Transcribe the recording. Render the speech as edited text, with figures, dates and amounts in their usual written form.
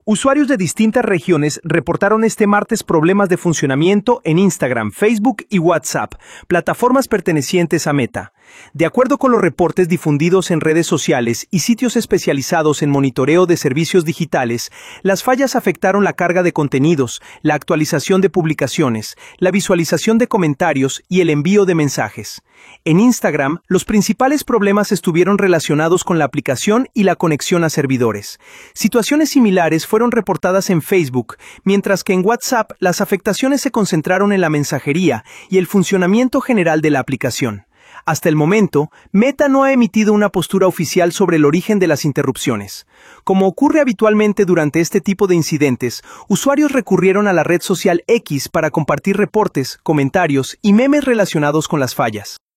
Usuarios de distintas regiones reportaron este martes problemas de funcionamiento en Instagram, Facebook y WhatsApp, plataformas pertenecientes a Meta. De acuerdo con los reportes difundidos en redes sociales y sitios especializados en monitoreo de servicios digitales, las fallas afectaron la carga de contenidos, la actualización de publicaciones, la visualización de comentarios y el envío de mensajes. En Instagram, los principales problemas estuvieron relacionados con la aplicación y la conexión a servidores. Situaciones similares fueron reportadas en Facebook, mientras que en WhatsApp las afectaciones se concentraron en la mensajería y el funcionamiento general de la aplicación. Hasta el momento, Meta no ha emitido una postura oficial sobre el origen de las interrupciones. Como ocurre habitualmente durante este tipo de incidentes, usuarios recurrieron a la red social X para compartir reportes, comentarios y memes relacionados con las fallas.